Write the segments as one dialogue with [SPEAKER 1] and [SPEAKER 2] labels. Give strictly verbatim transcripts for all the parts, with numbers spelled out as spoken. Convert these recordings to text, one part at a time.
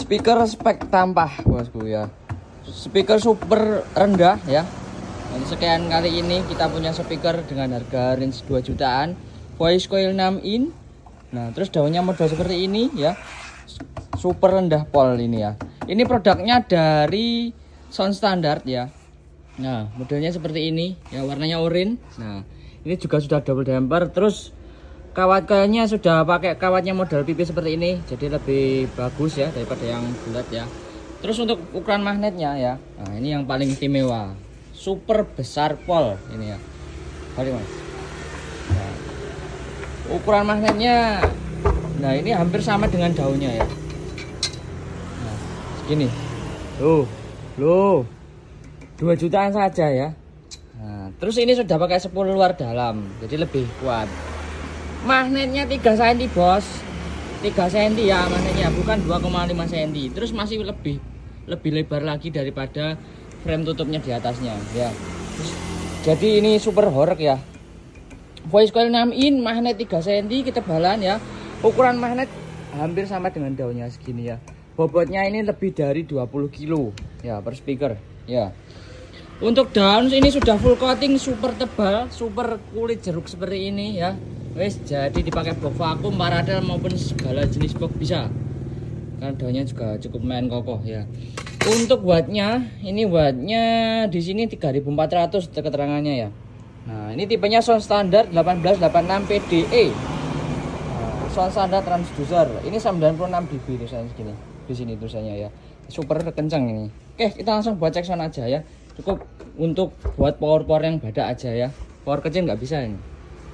[SPEAKER 1] Speaker spek tampah bosku ya. Speaker super rendah ya. Jadi sekian kali ini kita punya speaker dengan harga range dua jutaan, voice coil enam in. Nah, terus daunnya model seperti ini ya. Super rendah pol ini ya. Ini produknya dari Sound Standard ya. Nah, modelnya seperti ini ya, warnanya oranye. Nah, ini juga sudah double damper, terus kawat coilnya sudah pakai kawatnya model pipi seperti ini, jadi lebih bagus ya daripada yang bulat ya. Terus untuk ukuran magnetnya ya, nah ini yang paling istimewa, super besar pol ini ya. Mari mas. Nah, ukuran magnetnya, nah ini hampir sama dengan daunnya ya. Nah, segini. Loh, loh, dua jutaan saja ya. Nah, terus ini sudah pakai spool luar dalam, jadi lebih kuat. Magnetnya tiga sentimeter bos, tiga sentimeter ya magnetnya, bukan dua koma lima sentimeter. Terus masih lebih lebih lebar lagi daripada frame tutupnya di atasnya ya. Terus, jadi ini super horek ya. Voice coil enam in, magnet tiga sentimeter ketebalan ya. Ukuran magnet hampir sama dengan daunnya segini ya. Bobotnya ini lebih dari dua puluh kilo ya per speaker ya. Untuk daun ini sudah full coating, super tebal, super kulit jeruk seperti ini ya. Wes, jadi dipakai box vakum, paradel maupun segala jenis box bisa. Karena daunnya juga cukup main kokoh ya. Untuk wattnya, ini wattnya di sini tiga ribu empat ratus keterangannya ya. Nah, ini tipenya sound standard delapan belas delapan puluh enam P D E. Nah, sound standard transducer. Ini sembilan puluh enam dB tulisannya segini. Di sini tulisannya ya. Super kencang ini. Oke, kita langsung buat cek sound aja ya. Cukup untuk buat power-power yang badak aja ya. Power kecil nggak bisa ini.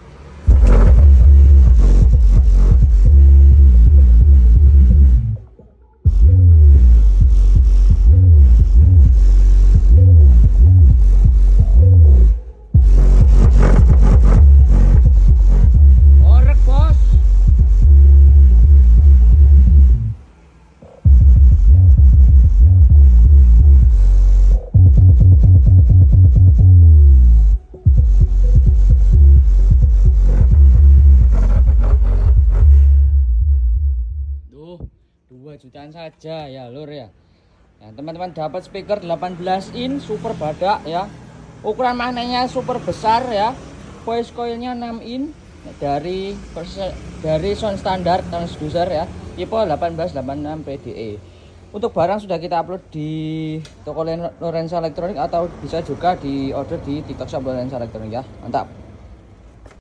[SPEAKER 1] dua jutaan saja ya lur ya. Nah, teman-teman dapat speaker delapan belas in super badak ya. Ukuran magnetnya super besar ya. Voice coilnya enam in dari dari Sound Standard transducer ya. Tipe delapan belas delapan puluh enam P D E. Untuk barang sudah kita upload di toko Lorenza Elektronik atau bisa juga di order di TikTok Shop Lorenza Elektronik ya. Mantap.